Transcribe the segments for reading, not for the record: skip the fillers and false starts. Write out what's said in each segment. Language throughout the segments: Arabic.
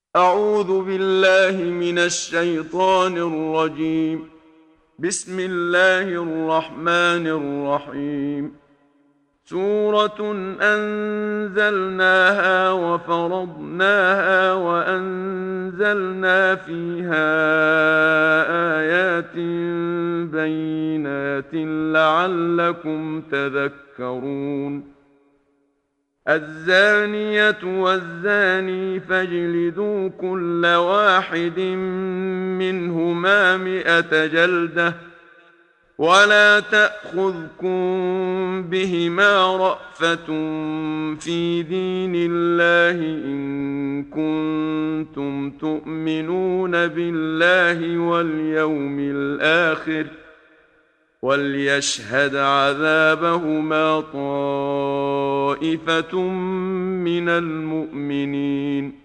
أعوذ بالله من الشيطان الرجيم. بسم الله الرحمن الرحيم. سورة أنزلناها وفرضناها وأنزلنا فيها آيات بينات لعلكم تذكرون. الزانية والزاني فاجلدوا كل واحد منهما 100 جلدة، ولا تأخذكم بهما رأفة في دين الله إن كنتم تؤمنون بالله واليوم الآخر، وليشهد عذابهما طائفة من المؤمنين.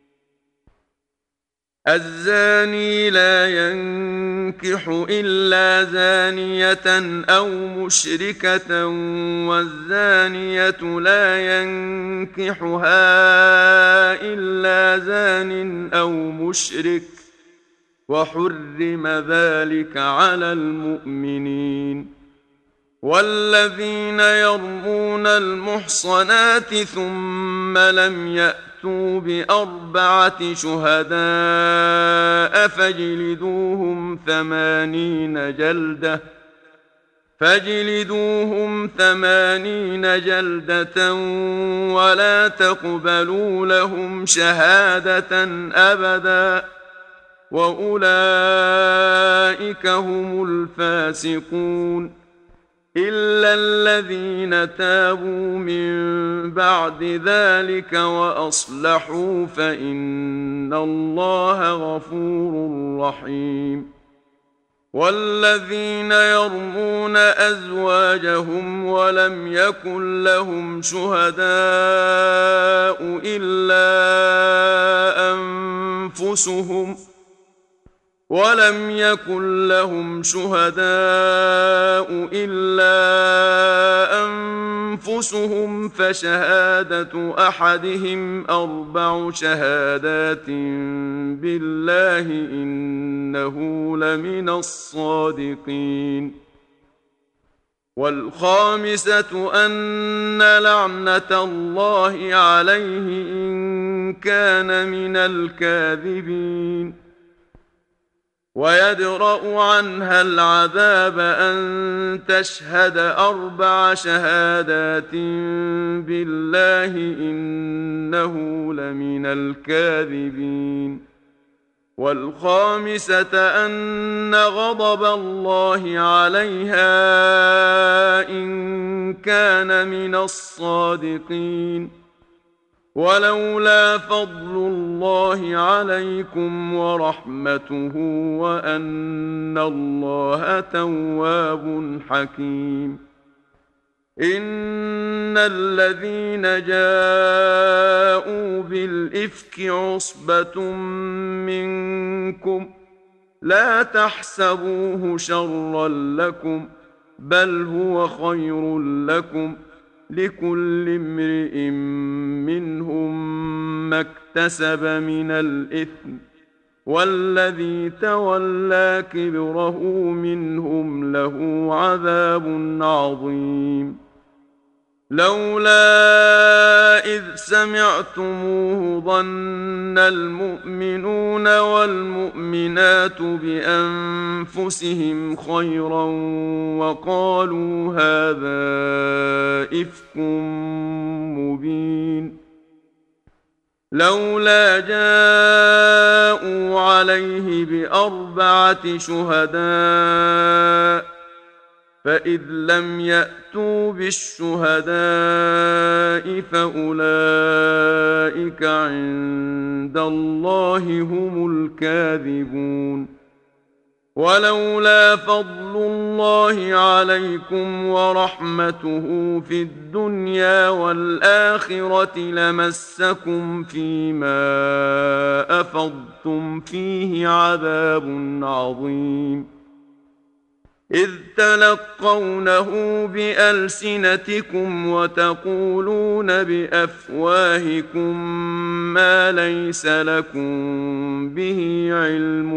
الزاني لا ينكح إلا زانية أو مشركة، والزانية لا ينكحها إلا زان أو مشرك، وحرم ذلك على المؤمنين. والذين يرمون المحصنات ثم لم يأتوا ب4 شهداء فاجلدوهم 80 جلدة ولا تقبلوا لهم شهادة أبدا، وأولئك هم الفاسقون، إلا الذين تابوا من بعد ذلك وأصلحوا فإن الله غفور رحيم. والذين يرمون أزواجهم ولم يكن لهم شهداء إلا أنفسهم فشهادة أحدهم 4 شهادات بالله إنه لمن الصادقين. والخامسة أن لعنة الله عليه إن كان من الكاذبين. ويدرأ عنها العذاب أن تشهد 4 شهادات بالله إنه لمن الكاذبين. والخامسة أن غضب الله عليها إن كان من الصادقين. ولولا فضل الله عليكم ورحمته وأن الله تواب حكيم. إن الذين جاءوا بالإفك عصبة منكم لا تحسبوه شرا لكم، بل هو خير لكم، لكل امرئ منهم ما اكتسب من الإثم، والذي تولى كبره منهم له عذاب عظيم. لولا إذ سمعتموه ظن المؤمنون والمؤمنات بأنفسهم خيرا وقالوا هذا إفك مبين. لولا جاءوا عليه ب4 شهداء فإذ لم يأتوا بالشهداء فأولئك عند الله هم الكاذبون. ولولا فضل الله عليكم ورحمته في الدنيا والآخرة لمسكم فيما أفضتم فيه عذاب عظيم. إذ تلقونه بألسنتكم وتقولون بأفواهكم ما ليس لكم به علم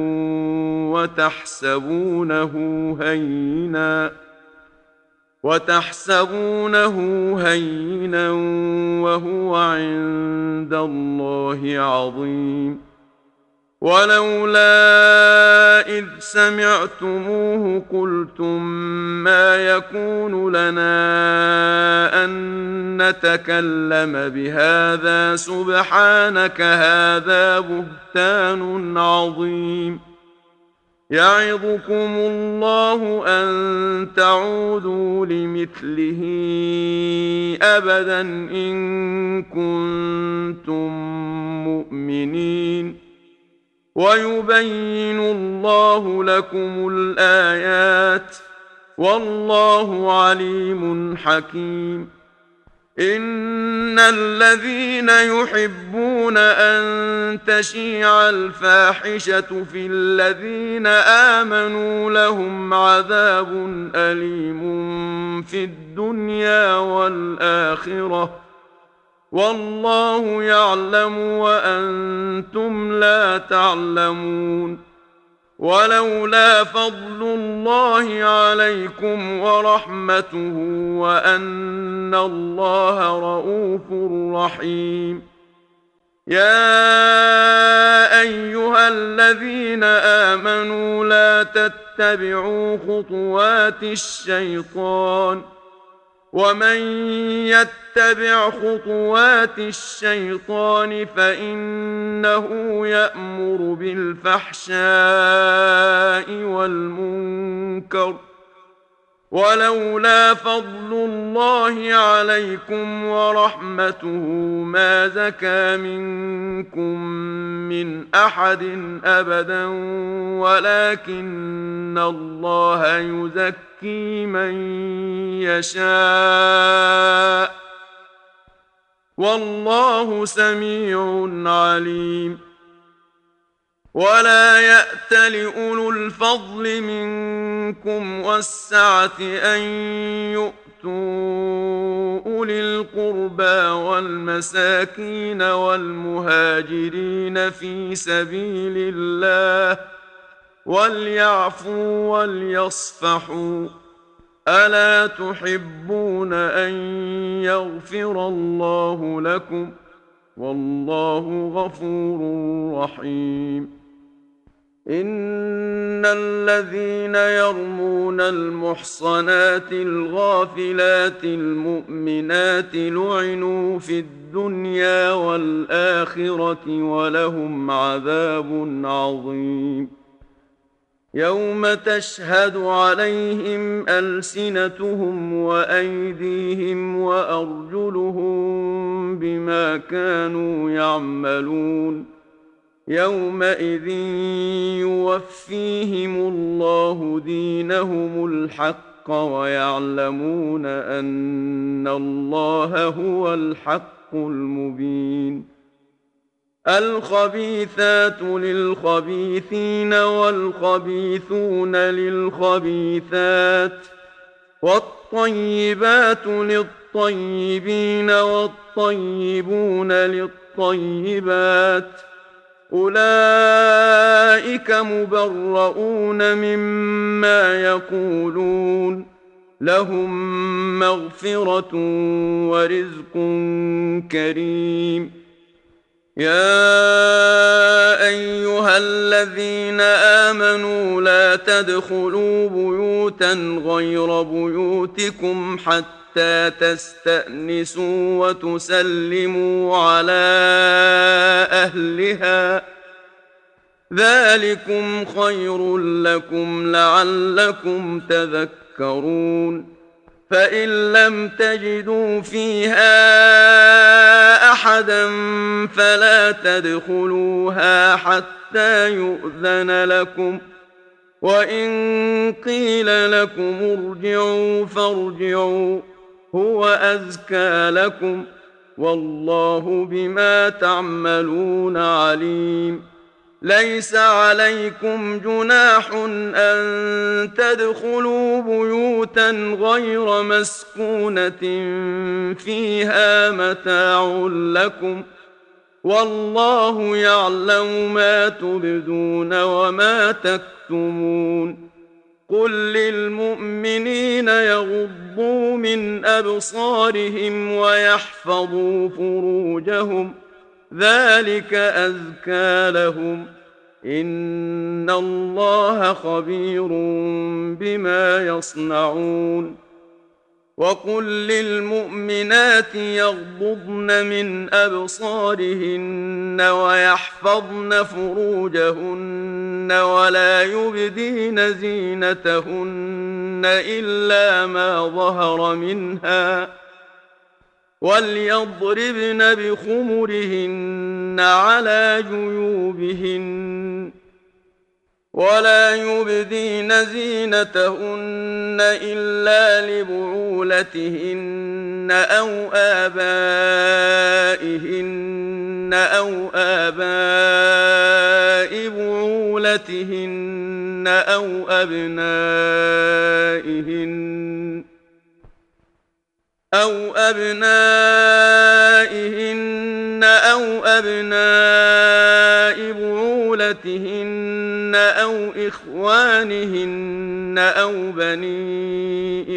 وتحسبونه هينا وهو عند الله عظيم. ولولا إذ سمعتموه قلتم ما يكون لنا أن نتكلم بهذا سبحانك هذا بهتان عظيم. يعظكم الله أن تعودوا لمثله أبدا إن كنتم مؤمنين. ويبين الله لكم الآيات والله عليم حكيم. إن الذين يحبون أن تشيع الفاحشة في الذين آمنوا لهم عذاب أليم في الدنيا والآخرة والله يعلم وأنتم لا تعلمون. ولولا فضل الله عليكم ورحمته وأن الله رؤوف رحيم. يا أيها الذين آمنوا لا تتبعوا خطوات الشيطان ومن يتبع خطوات الشيطان فإنه يأمر بالفحشاء والمنكر. ولولا فضل الله عليكم ورحمته ما زكى منكم من أحد أبدا ولكن الله يزكي من يشاء والله سميع عليم. ولا يأت لأولو الفضل منكم والسعة أن يؤتوا أولي القربى والمساكين والمهاجرين في سبيل الله وليعفوا وليصفحوا. ألا تحبون أن يغفر الله لكم والله غفور رحيم. إن الذين يرمون المحصنات الغافلات المؤمنات لعنوا في الدنيا والآخرة ولهم عذاب عظيم. يوم تشهد عليهم ألسنتهم وأيديهم وأرجلهم بما كانوا يعملون. يومئذ يوفيهم الله دينهم الحق ويعلمون أن الله هو الحق المبين. الخبيثات للخبيثين والخبيثون للخبيثات والطيبات للطيبين والطيبون للطيبات أولئك مبرؤون مما يقولون لهم مغفرة ورزق كريم. يا أيها الذين آمنوا لا تدخلوا بيوتا غير بيوتكم حتى تستأنسوا وتسلموا على أهلها ذلكم خير لكم لعلكم تذكرون. فإن لم تجدوا فيها أحدا فلا تدخلوها حتى يؤذن لكم وإن قيل لكم ارجعوا فارجعوا هو أزكى لكم والله بما تعملون عليم. ليس عليكم جناح أن تدخلوا بيوتا غير مسكونة فيها متاع لكم والله يعلم ما تبدون وما تكتمون قل للمؤمنين يغضوا من أبصارهم ويحفظوا فروجهم ذلك أزكى لهم إن الله خبير بما يصنعون وقل للمؤمنات يغضضن من أبصارهن ويحفظن فروجهن ولا يبدين زينتهن إلا ما ظهر منها وليضربن بخمرهن على جيوبهن ولا يبدين زينتهن إلا لبعولتهن أو آباء بعولتهن أو أبناء بعولتهن أو إخوانهن أو بني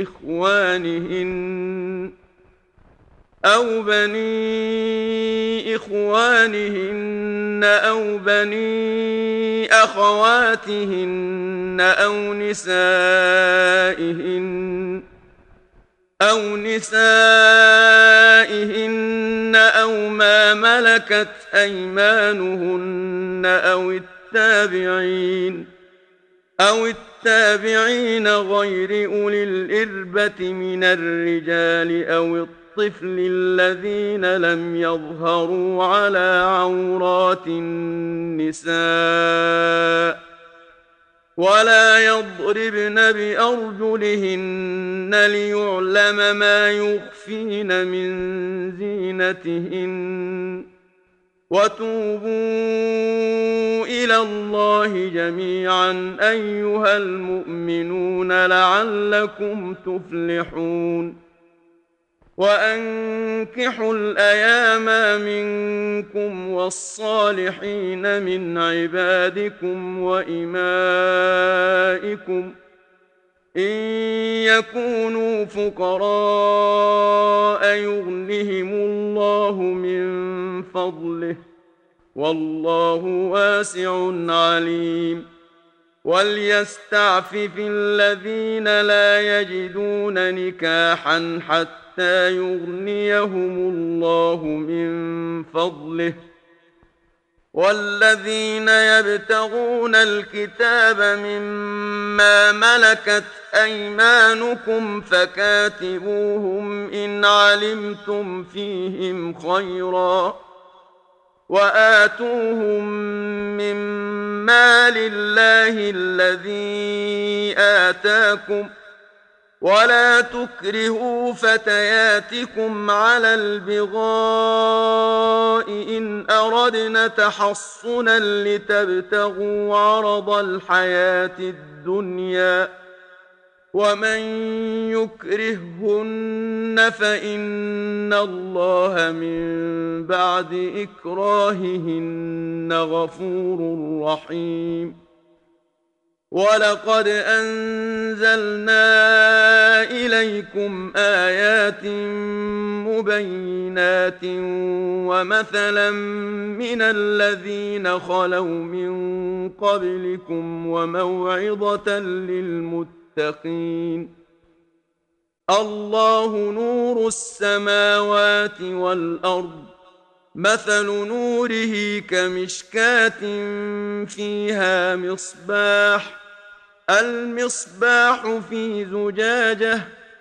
إخوانهن أو بني أخواتهن أو نسائهن أو ما ملكت أيمانهن أو التابعين غير أولي الإربة من الرجال أو الطفل الذين لم يظهروا على عورات النساء ولا يضربن بأرجلهن ليعلم ما يخفين من زينتهن وتوبوا إلى الله جميعا أيها المؤمنون لعلكم تفلحون وأنكحوا الأيام منكم والصالحين من عبادكم وإمائكم إن يكونوا فقراء يغنهم الله من فضله والله واسع عليم وليستعفف الذين لا يجدون نكاحا حتى يغنيهم الله من فضله والذين يبتغون الكتاب مما ملكت أيمانكم فكاتبوهم إن علمتم فيهم خيرا وآتوهم من مال الله الذي آتاكم ولا تكرهوا فتياتكم على البغاء إن أردنا تحصنا لتبتغوا عرض الحياة الدنيا ومن يكرههن فإن الله من بعد إكراههن غفور رحيم ولقد أنزلنا إليكم آيات مبينات ومثلا من الذين خلوا من قبلكم وموعظة للمتقين الله نور السماوات والأرض مثل نوره كمشكاة فيها المصباح في زجاجة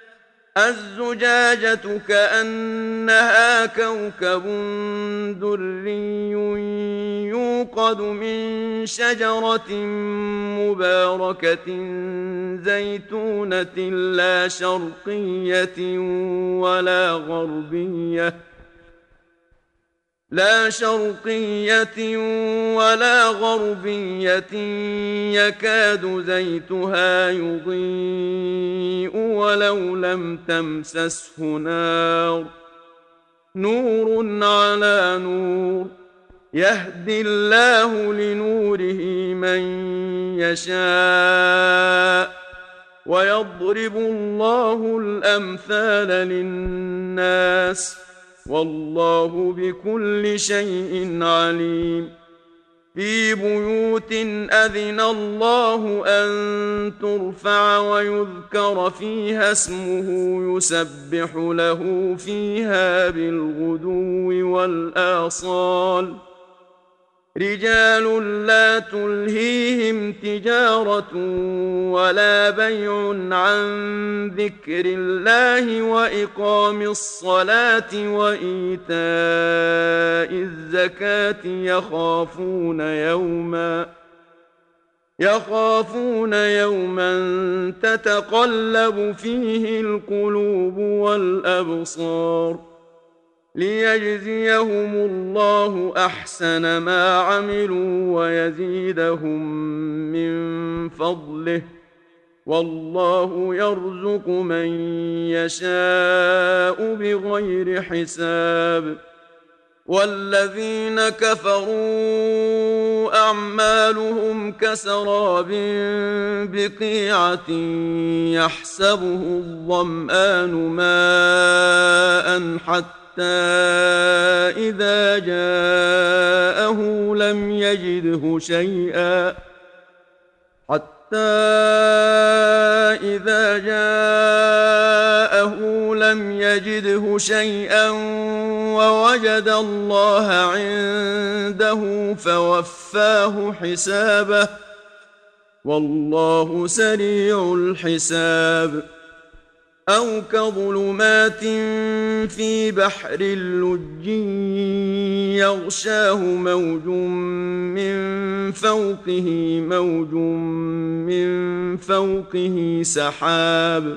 الزجاجة كأنها كوكب دري يوقد من شجرة مباركة زيتونة لا شرقية ولا غربية لا شرقية ولا غربية يكاد زيتها يضيء ولو لم تمسسه نار نور على نور يهدي الله لنوره من يشاء ويضرب الله الأمثال للناس والله بكل شيء عليم في بيوت أذن الله أن ترفع ويذكر فيها اسمه يسبح له فيها بالغدو والآصال رجال لا تلهيهم تجارة ولا بيع عن ذكر الله وإقام الصلاة وإيتاء الزكاة يخافون يوما تتقلب فيه القلوب والأبصار ليجزيهم الله أحسن ما عملوا ويزيدهم من فضله والله يرزق من يشاء بغير حساب والذين كفروا أعمالهم كسراب بقيعة يحسبه الظمآن ماء حتى إذا جاءه لم يجده شيئا ووجد الله عنده فوفاه حسابه والله سريع الحساب أو كظلمات في بحر اللج يغشاه موج من فوقه سحاب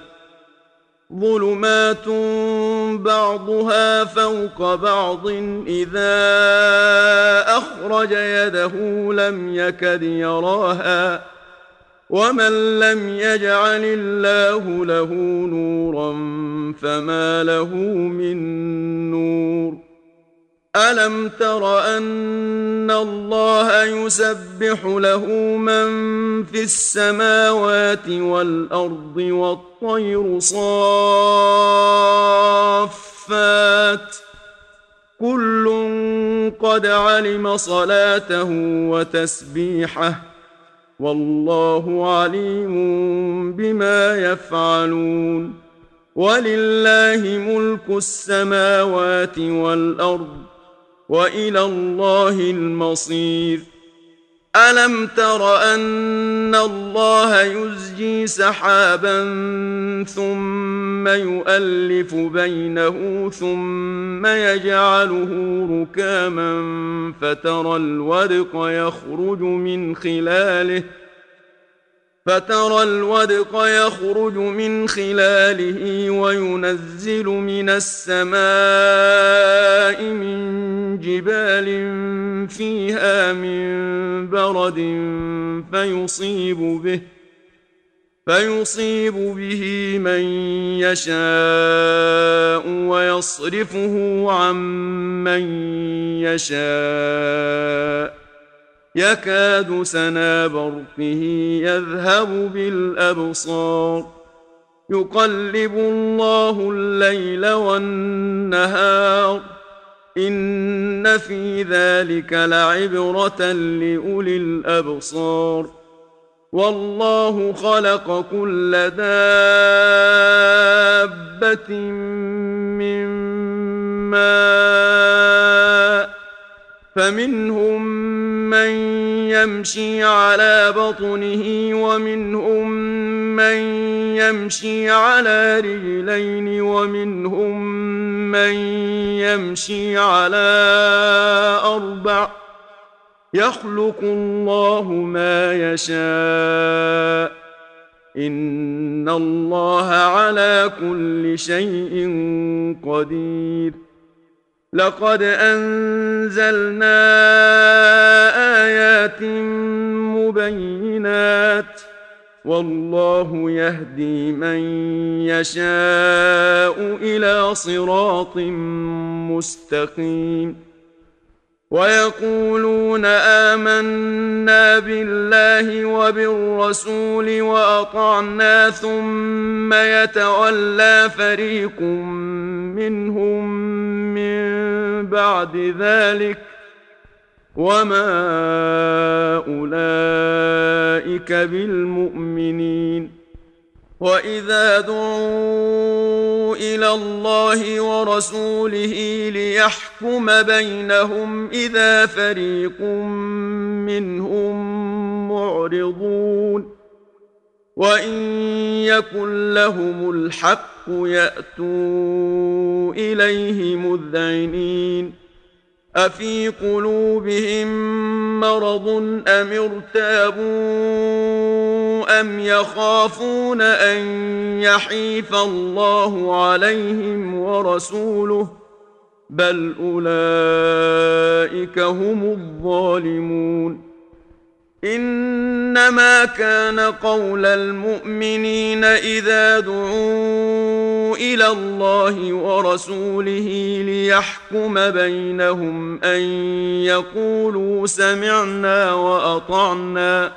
ظلمات بعضها فوق بعض إذا أخرج يده لم يكد يراها ومن لم يجعل الله له نورا فما له من نور ألم تر أن الله يسبح له من في السماوات والأرض والطير صافات كل قد علم صلاته وتسبيحه والله عليم بما يفعلون ولله ملك السماوات والأرض وإلى الله المصير ألم تر أن الله يزجي سحابا ثم يؤلف بينه ثم يجعله ركاما فترى الودق يخرج من خلاله وينزل من السماء من جبال فيها من برد فيصيب به من يشاء ويصرفه عن من يشاء يكاد سنا برقه يذهب بالأبصار يقلب الله الليل والنهار إن في ذلك لعبرة لأولي الأبصار والله خلق كل دابة من ماء فمنهم من يمشي على بطنه ومنهم من يمشي على رجلين ومنهم من يمشي على أربع يخلق الله ما يشاء إن الله على كل شيء قدير لقد أنزلنا آيات مبينات والله يهدي من يشاء إلى صراط مستقيم ويقولون آمنا بالله وبالرسول وأطعنا ثم يتولى فريق منهم من بعد ذلك وما أولئك بالمؤمنين وإذا دعوا إلى الله ورسوله ليحكم بينهم إذا فريق منهم معرضون وإن يكن لهم الحق يأتوا إليه مذعنين أفي قلوبهم مرض أم ارتابوا أم يخافون أن يحيف الله عليهم ورسوله بل أولئك هم الظالمون إنما كان قول المؤمنين إذا دعوا إلى الله ورسوله ليحكم بينهم أن يقولوا سمعنا وأطعنا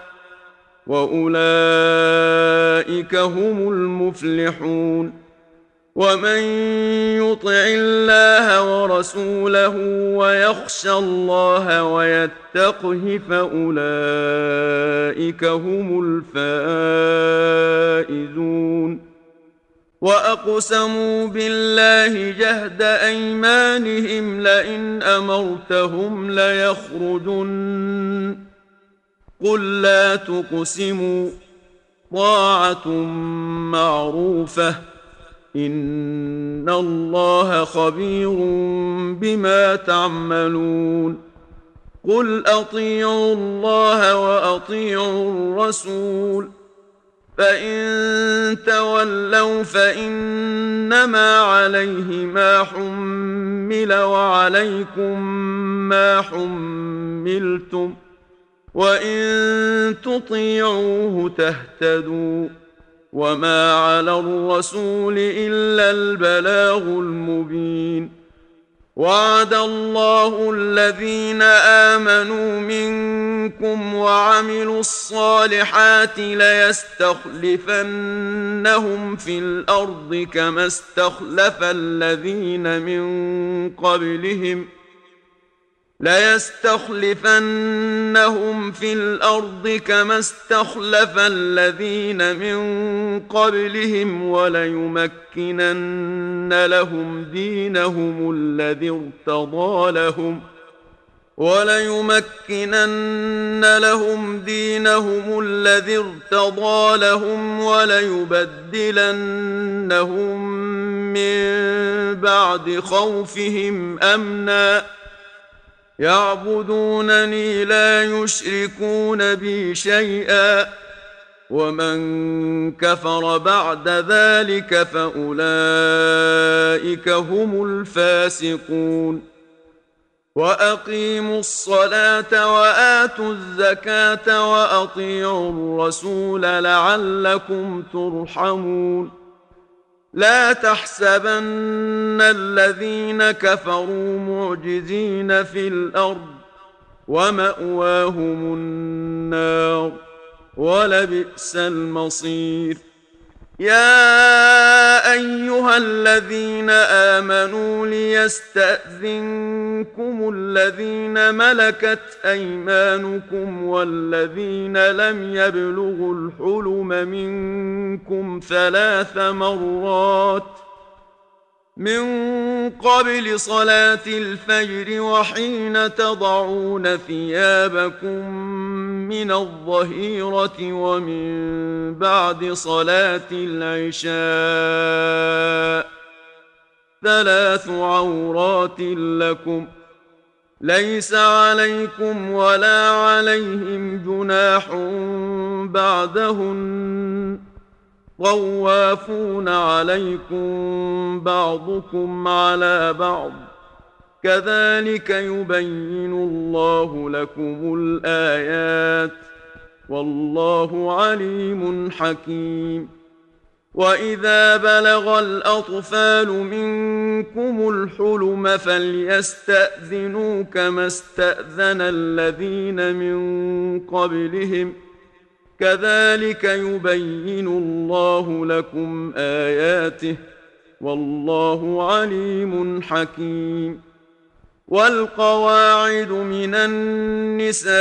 وأولئك هم المفلحون ومن يطع الله ورسوله ويخشى الله ويتقه فأولئك هم الفائزون وأقسموا بالله جهد أيمانهم لئن أمرتهم ليخرجن قل لا تقسموا طاعة معروفة إن الله خبير بما تعملون قل أطيعوا الله وأطيعوا الرسول فإن تولوا فإنما عليه ما حمل وعليكم ما حملتم وإن تطيعوه تهتدوا وما على الرسول إلا البلاغ المبين وعد الله الذين آمنوا منكم وعملوا الصالحات ليستخلفنهم في الأرض كما استخلف الذين من قبلهم ليستخلفنهم في الأرض كما استخلف الذين من قبلهم وليمكنن لهم دينهم الذي ارتضى لهم وليبدلنهم من بعد خوفهم أمنا يعبدونني لا يشركون بي شيئا ومن كفر بعد ذلك فأولئك هم الفاسقون وأقيموا الصلاة وآتوا الزكاة وأطيعوا الرسول لعلكم ترحمون لا تحسبن الذين كفروا معجزين في الأرض ومأواهم النار ولبئس المصير يا أيها الذين آمنوا ليستأذنكم الذين ملكت أيمانكم والذين لم يبلغوا الحلم منكم 3 مرات من قبل صلاة الفجر وحين تضعون ثيابكم من الظهيرة ومن بعد صلاة العشاء 3 عورات لكم ليس عليكم ولا عليهم جناح بعدهن طوافون عليكم بعضكم على بعض كذلك يبين الله لكم الآيات والله عليم حكيم. وإذا بلغ الأطفال منكم الحلم فليستأذنوا كما استأذن الذين من قبلهم كذلك يبين الله لكم آياته والله عليم حكيم. والقواعد من النساء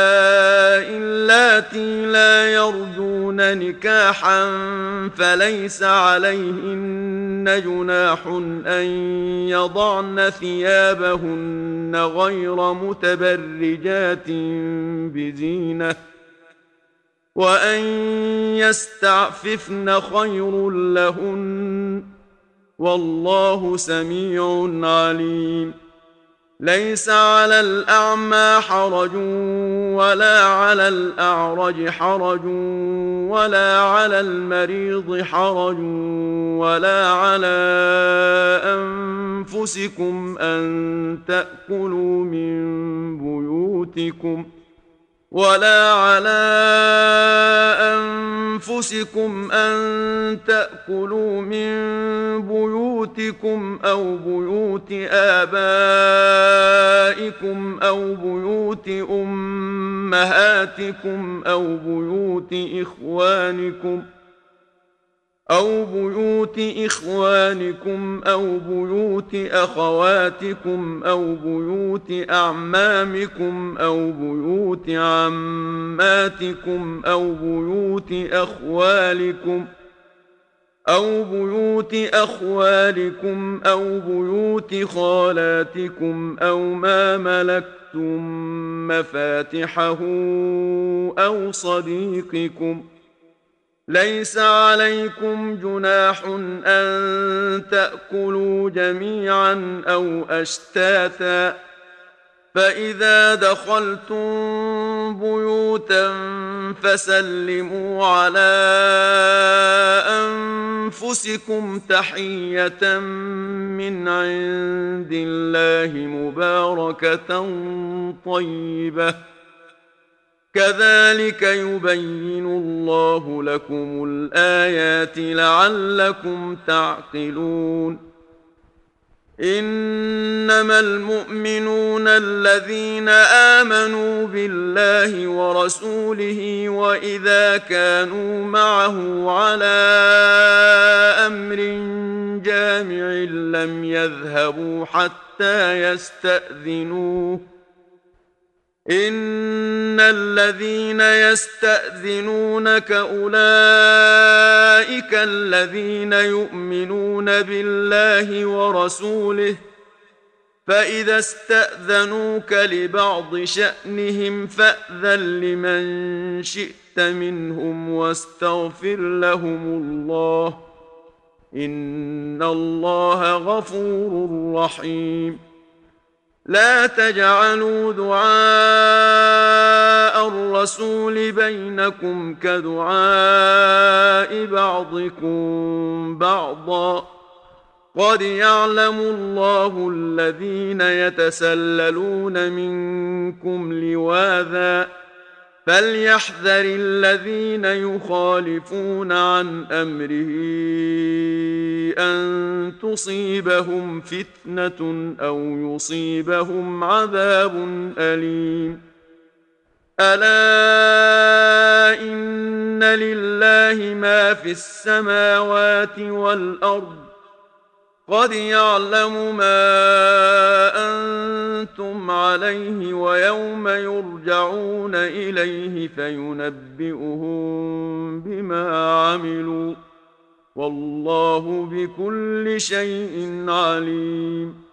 اللاتي لا يرجون نكاحا فليس عليهن جناح أن يضعن ثيابهن غير متبرجات بزينة وأن يستعففن خير لهن والله سميع عليم. ليس على الأعمى حرج ولا على الأعرج حرج ولا على المريض حرج ولا على أنفسكم أن تأكلوا من بيوتكم أو بيوت آبائكم أو بيوت أمهاتكم أو بيوت إخوانكم أو بيوت أخواتكم أو بيوت أعمامكم أو بيوت عماتكم أو بيوت أخوالكم أو بيوت خالاتكم أو ما ملكتم مفاتحه أو صديقكم. ليس عليكم جناح أن تأكلوا جميعا أو أشتاتا فإذا دخلتم بيوتا فسلموا على أنفسكم تحية من عند الله مباركة طيبة كذلك يبين الله لكم الآيات لعلكم تعقلون. إنما المؤمنون الذين آمنوا بالله ورسوله وإذا كانوا معه على أمر جامع لم يذهبوا حتى يستأذنوه. إن الذين يستأذنونك أولئك الذين يؤمنون بالله ورسوله فإذا استأذنوك لبعض شأنهم فأذن لمن شئت منهم واستغفر لهم الله إن الله غفور رحيم. لا تجعلوا دعاء الرسول بينكم كدعاء بعضكم بعضا قد يعلم الله الذين يتسللون منكم لواذا فليحذر الذين يخالفون عن أمره أن تصيبهم فتنة أو يصيبهم عذاب أليم. ألا إن لله ما في السماوات والأرض قد يعلم ما أنتم عليه ويوم يرجعون إليه فينبئهم بما عملوا والله بكل شيء عليم.